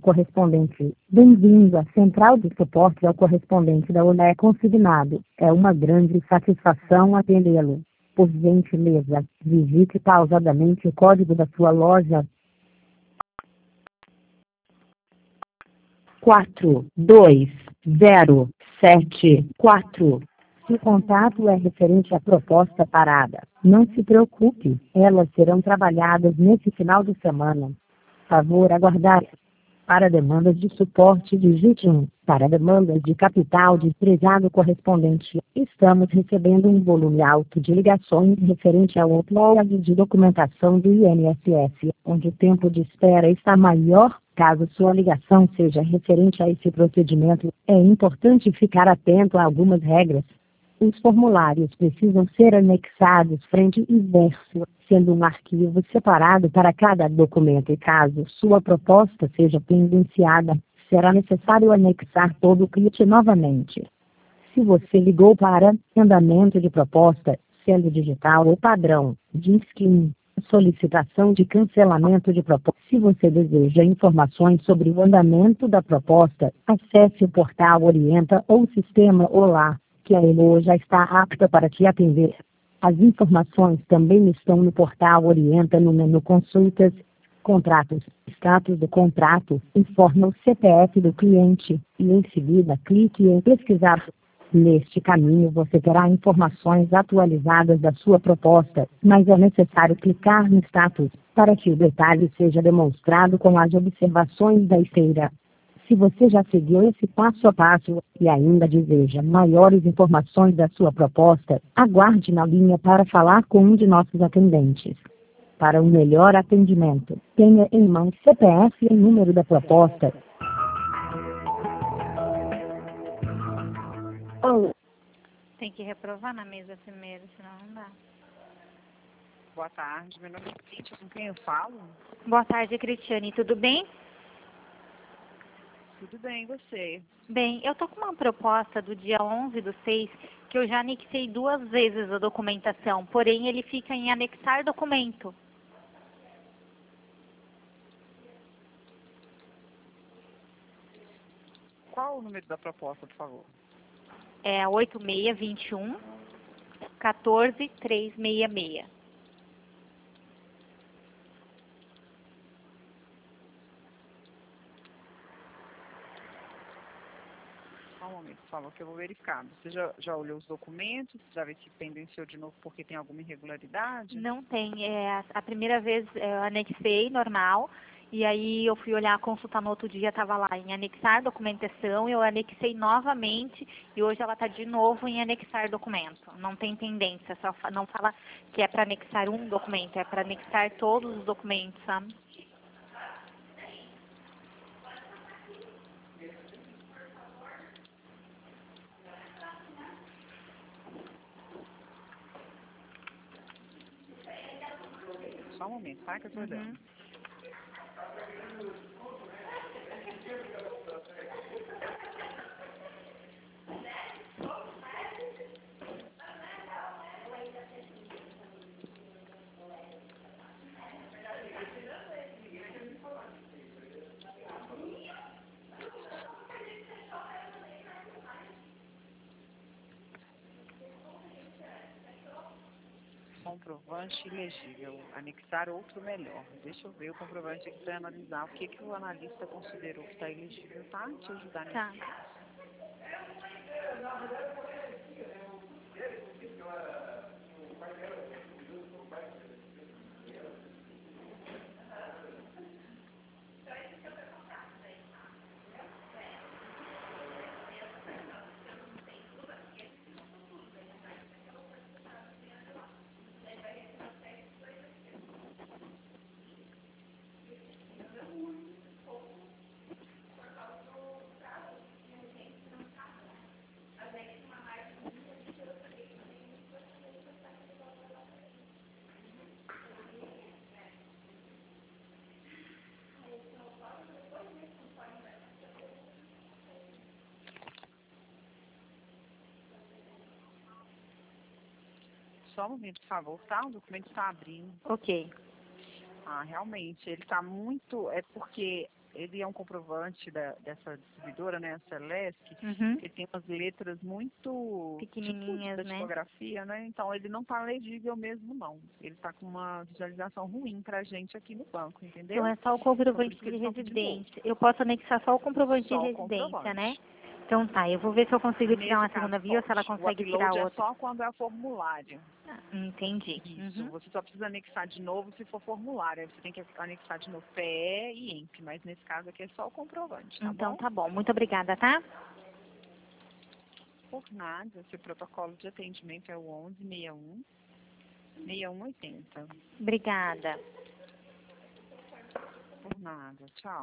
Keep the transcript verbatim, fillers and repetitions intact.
correspondente. Bem-vindo à central de suporte ao correspondente da Olé consignado. É uma grande satisfação atendê-lo. Por gentileza, digite pausadamente o código da sua loja. quatro dois zero sete quatro. Se o contato é referente à proposta parada, não se preocupe, elas serão trabalhadas nesse final de semana. Favor aguardar. Para demandas de suporte, digite um. Para demandas de capital de prezado correspondente, estamos recebendo um volume alto de ligações referente ao upload de documentação do I N S S, onde o tempo de espera está maior. Caso sua ligação seja referente a esse procedimento, é importante ficar atento a algumas regras. Os formulários precisam ser anexados frente e verso, sendo um arquivo separado para cada documento e caso sua proposta seja pendenciada, será necessário anexar todo o kit novamente. Se você ligou para andamento de proposta, sendo digital ou padrão, disque solicitação de cancelamento de proposta. Se você deseja informações sobre o andamento da proposta, acesse o portal Orienta ou o sistema Olá, que a Elo já está apta para te atender. As informações também estão no portal Orienta no menu Consultas, Contratos, Status do contrato, informa o C P F do cliente, e em seguida clique em Pesquisar. Neste caminho você terá informações atualizadas da sua proposta, mas é necessário clicar no Status, para que o detalhe seja demonstrado com as observações da esteira. Se você já seguiu esse passo a passo, e ainda deseja maiores informações da sua proposta, aguarde na linha para falar com um de nossos atendentes. Para um melhor atendimento, tenha em mãos C P F e número da proposta. Oh. Tem que reprovar na mesa primeiro, senão não dá. Boa tarde, meu nome é Cíntia, com quem eu falo? Boa tarde, Cristiane, tudo bem? Tudo bem, e você? Bem, eu tô com uma proposta do dia onze do seis, que eu já anexei duas vezes a documentação, porém ele fica em anexar documento. Qual o número da proposta, por favor? É oito seis dois um, um quatro três seis seis. Só um momento, por favor, que eu vou verificar. Você já, já olhou os documentos? Já viu se pendenciou de novo porque tem alguma irregularidade? Não tem. É, a primeira vez eu anexei, normal, e aí eu fui olhar, consultar no outro dia, estava lá em anexar documentação, eu anexei novamente, e hoje ela está de novo em anexar documento. Não tem pendência, só fa- não fala que é para anexar um documento, é para anexar todos os documentos, sabe? Só um momento, tá? Que eu tô olhando. Uhum. Comprovante ilegível. Anexar outro melhor. Deixa eu ver o comprovante aqui para analisar o que, que o analista considerou que está ilegível, tá? Te ajudar nesse Tá. caso. Só um momento, por favor, tá? O documento está abrindo. Ok. Ah, realmente, ele está muito... É porque ele é um comprovante da, dessa distribuidora, né, a Celesc, Uhum. que tem umas letras muito Pequenininhas, tipo, da né? tipografia, né? Então ele não está legível mesmo, não. Ele está com uma visualização ruim para a gente aqui no banco, entendeu? Então é só o Então, por comprovante isso que de eles estão pedindo outro. residência. Eu posso anexar só o comprovante Só de o residência, né? comprovante. Então tá, eu vou ver se eu consigo tirar Nesse uma caso segunda via ou se ela pode. O consegue tirar upload é outra. só quando é formulário. Ah, entendi. Isso, Uhum. você só precisa anexar de novo se for formulário. Aí você tem que anexar de novo P E e I E M P, mas nesse caso aqui é só o comprovante, tá Então bom? tá bom. Muito obrigada, tá? Por nada, seu protocolo de atendimento é o onze sessenta e um, sessenta e um oitenta. Obrigada. Por nada, tchau.